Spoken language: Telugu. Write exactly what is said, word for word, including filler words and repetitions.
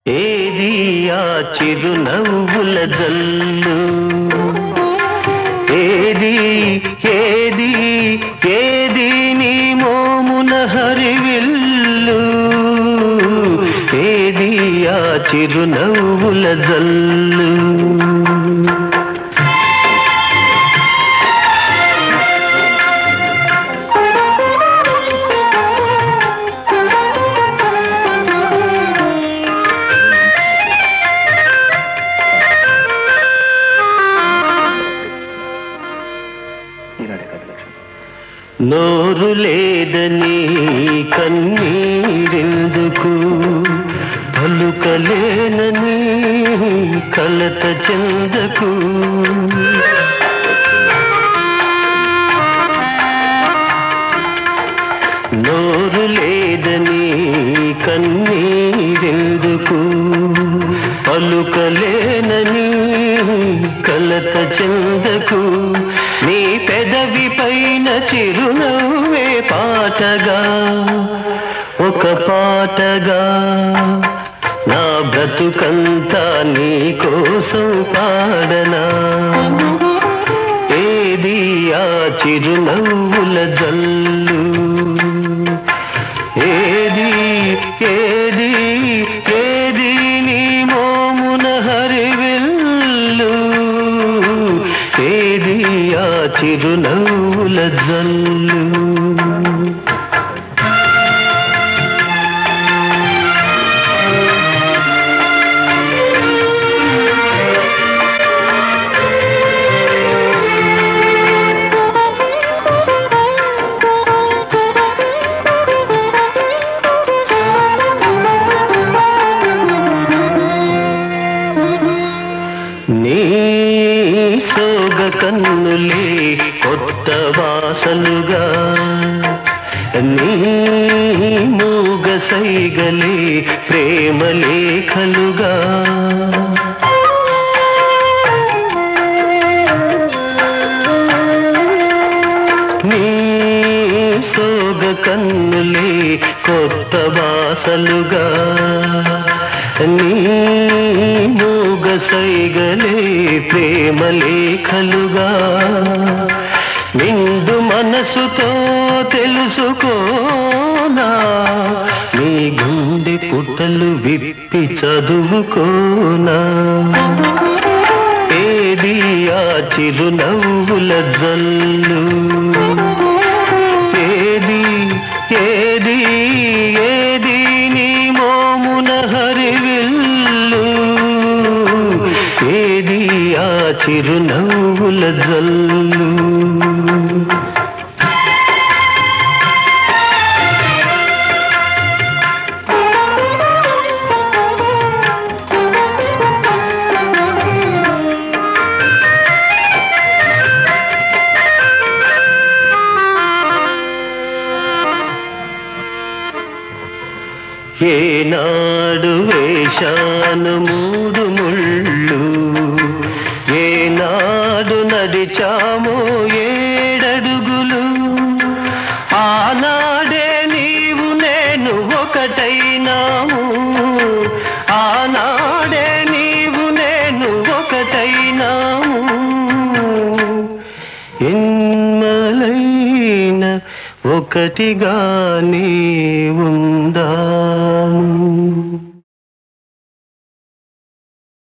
ఏది ఆ చిరునవ్వుల జల్లు, ఏది ఏది ఏది నీ మోమున హరివిల్లు, ఏది ఆ చిరునవ్వుల జల్లు. నోరు లేదని కన్నీరెందుకు, పలుకలేనని కలత చెందకు. నోరు లేదని కన్నీరెందుకు, పలుకలేనని కలత చెందకు. నీ పెదవి పైన చిరునవ్వే పాటగా, ఒక పాటగా నా బ్రతుకంతా నీ కోసం పాడనా. ఏది ఆ చిరునవ్వుల జల్లు, ఏది ఏది ఏది నీ మోమున హరివిల్లు, ఏది ఆ చిరునవ్వుల జల్లు. నీ సోగ కన్నులే కొత్త వాసలుగా, నీ మూగ సైగలే ప్రేమ లేఖలుగా. నీ సోగ కన్నులే కొత్త వాసలుగా, నీ మూగ సైగలే ప్రేమ లేఖలుగా. నిండు మనసుతో తెలుసుకోనా, నీ గుండె పుటలు విప్పి చదువుకోనా. ఏది ఆ చిరునవ్వుల జల్లు, ఏది ఏది ఏది నీ మోమున హరివిల్లు, ఏది ఆ చిరునవ్వుల జల్లు. ఏనాడు వేశాను మూడు ముళ్ళు, ఏనాడు నడిచామో ఏడడుగులు. ఆనాడే నీవు నేను ఒకటైనాము, ఆనాడే నీవు నేను ఒకటైనాము. ఎన్మలైన ఒకటిగానే ఉందా.